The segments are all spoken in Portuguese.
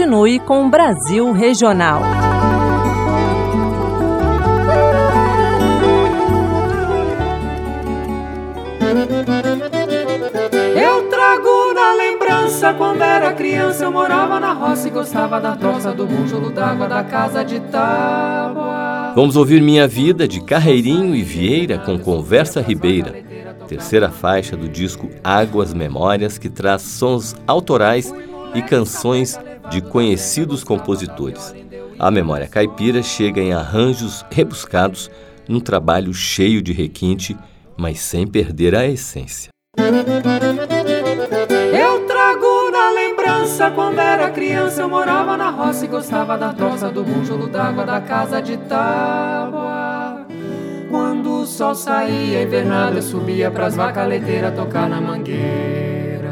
continue com o Brasil Regional. Eu trago na lembrança, quando era criança eu morava na roça e gostava da toça, do bújolo d'água da casa de tábua. Vamos ouvir Minha Vida, de Carreirinho e Vieira, com Conversa Ribeira, terceira faixa do disco Águas Memórias, que traz sons autorais e canções de conhecidos compositores. A memória caipira chega em arranjos rebuscados, num trabalho cheio de requinte, mas sem perder a essência. Eu trago na lembrança, quando era criança eu morava na roça e gostava da toça, do bújolo d'água da casa de tábua. Quando o sol saía invernado eu subia pras vacas leiteiras tocar na mangueira.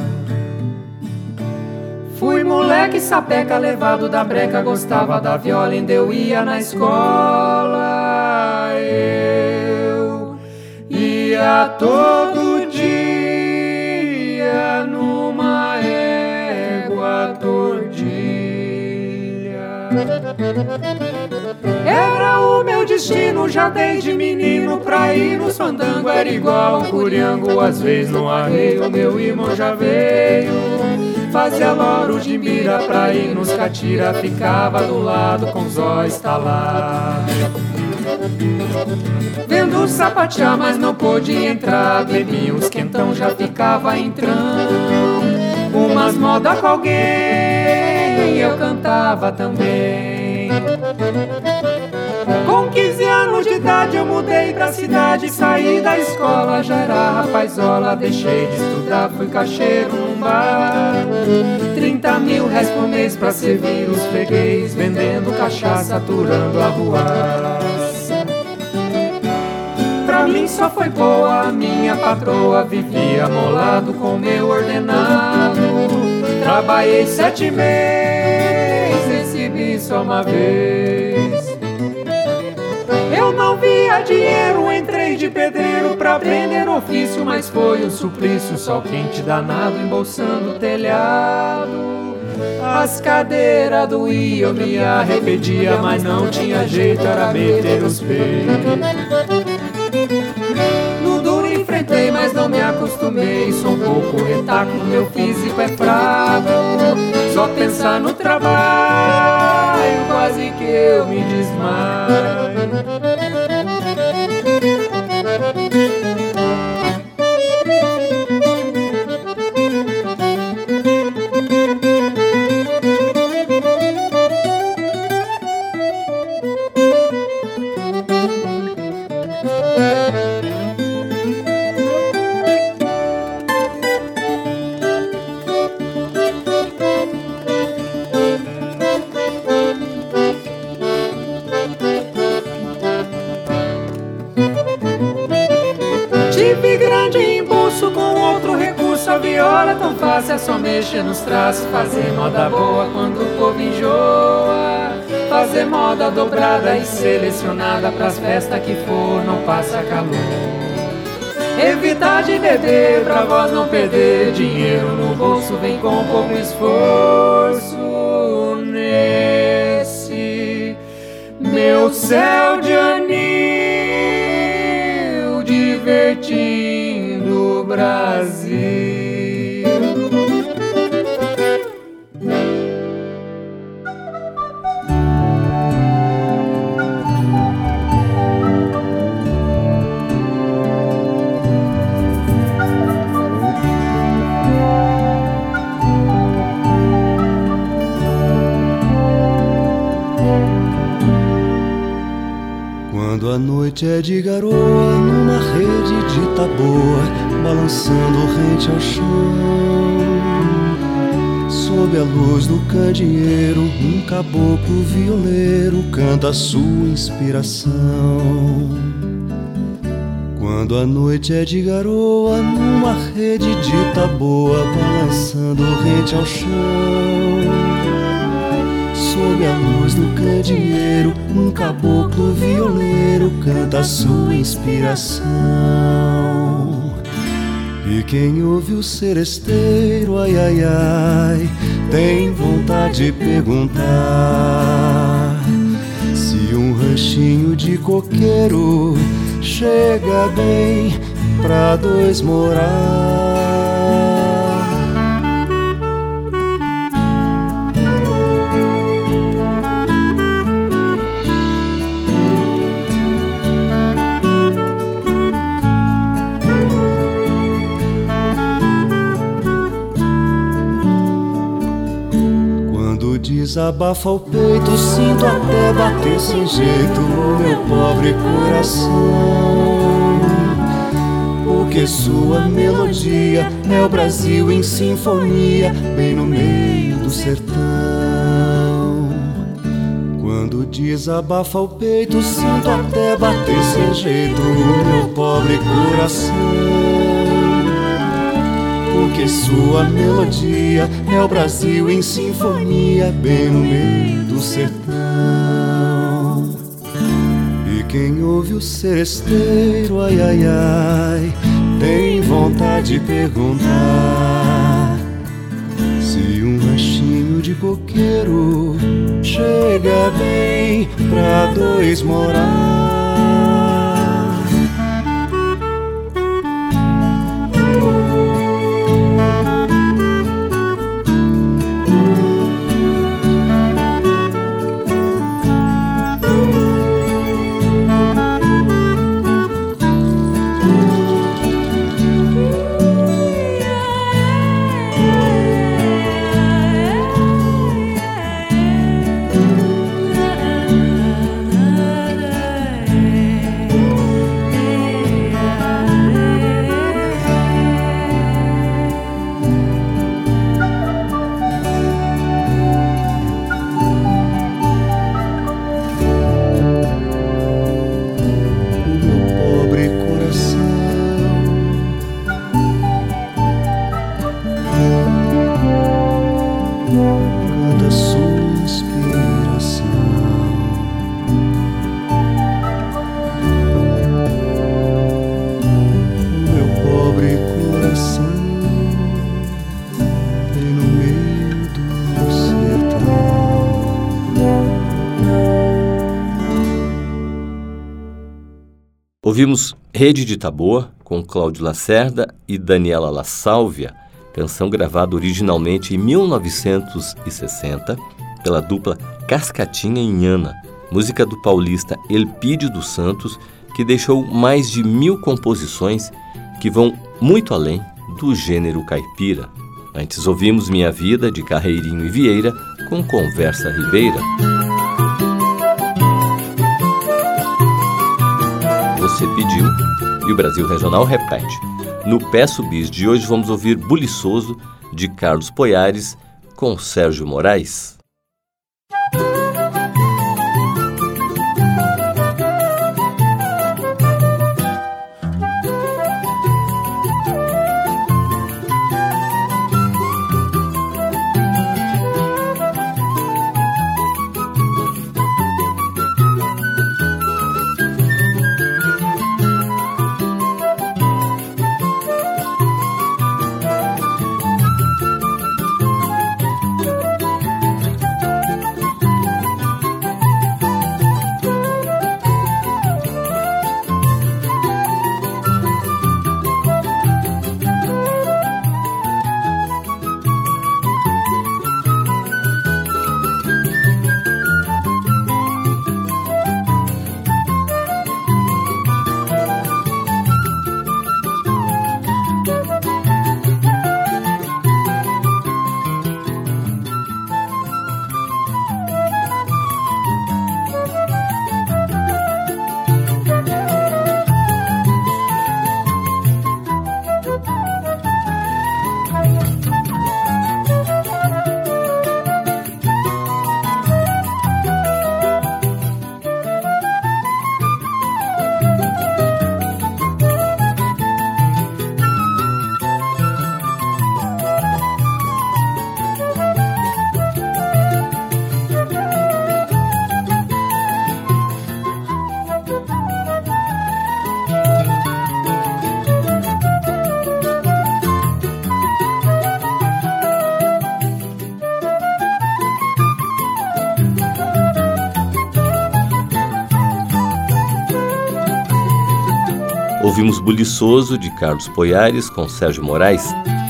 Fui moleque sapeca levado da breca, gostava da viola, ainda eu ia na escola. Eu ia todo dia numa égua tordilha. Era o meu destino já desde menino, pra ir nos fandango era igual um curiango. Às vezes no arreio meu irmão já veio, fazia loro de mira pra ir nos catira, ficava do lado com os olhos estalados. Vendo sapatear, mas não pôde entrar, bebia uns quentão, já ficava entrando. Umas modas com alguém, eu cantava também. Com 15 anos de idade eu mudei pra cidade, saí da escola, já era rapazola. Deixei de estudar, fui caixeiro num bar. 30 mil réis por mês pra servir os freguês, vendendo cachaça, aturando a rua. Pra mim só foi boa a minha patroa, vivia molado com meu ordenado. Trabalhei 7 meses, recebi só uma vez. Eu não via dinheiro, entrei de pedreiro pra aprender ofício, mas foi um suplício, sol quente danado embolsando o telhado. As cadeiras doíam, eu me arrependia, mas não tinha jeito, era meter os peitos. No duro enfrentei, mas não me acostumei, sou um pouco retaco, meu físico é fraco. Só pensar no trabalho, quase que eu me desmaio. Tive grande embolso com outro recurso, a viola tão fácil, é só mexer nos traços. Fazer moda boa quando o povo enjoa, fazer moda dobrada e selecionada pras festas que for, não passa calor. Evitar de beber pra voz não perder, dinheiro no bolso vem com pouco esforço. Nesse meu céu de anil, divertindo o Brasil. Quando a noite é de garoa, numa rede de taboa, balançando rente ao chão, sob a luz do candeeiro, um caboclo violeiro canta a sua inspiração. Quando a noite é de garoa, numa rede de taboa, balançando rente ao chão, sob a luz do candeeiro, um caboclo violeiro canta a sua inspiração. E quem ouve o seresteiro, ai, ai, ai, tem vontade de perguntar se um ranchinho de coqueiro chega bem pra dois morar. Desabafa o peito, sinto até bater sem jeito o meu pobre coração. Porque sua melodia é o Brasil em sinfonia, bem no meio do sertão. Quando desabafa o peito, sinto até bater sem jeito o meu pobre coração. Porque sua melodia é o Brasil em sinfonia, bem no meio do sertão. E quem ouve o seresteiro, ai, ai, ai, tem vontade de perguntar se um ranchinho de coqueiro chega bem pra dois morar. Ouvimos Rede de Taboa, com Cláudio Lacerda e Daniela La Sálvia, canção gravada originalmente em 1960 pela dupla Cascatinha e Nhana, música do paulista Elpídio dos Santos, que deixou mais de 1000 composições que vão muito além do gênero caipira. Antes ouvimos Minha Vida, de Carreirinho e Vieira, com Conversa Ribeira. Você pediu e o Brasil Regional repete. No Peço Bis de hoje vamos ouvir Buliçoso, de Carlos Poiares, com Sérgio Moraes. Ouvimos Buliçoso, de Carlos Poiares, com Sérgio Moraes.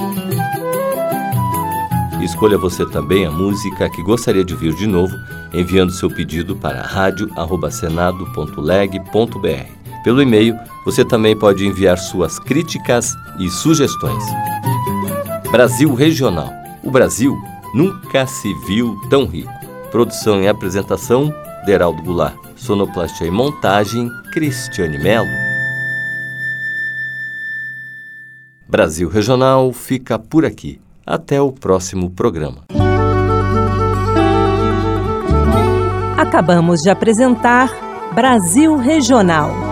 Escolha você também a música que gostaria de ouvir de novo, enviando seu pedido para radio@senado.leg.br. Pelo e-mail, você também pode enviar suas críticas e sugestões. Brasil Regional. O Brasil nunca se viu tão rico. Produção e apresentação, Deraldo Goulart. Sonoplastia e montagem, Cristiane Melo. Brasil Regional fica por aqui. Até o próximo programa. Acabamos de apresentar Brasil Regional.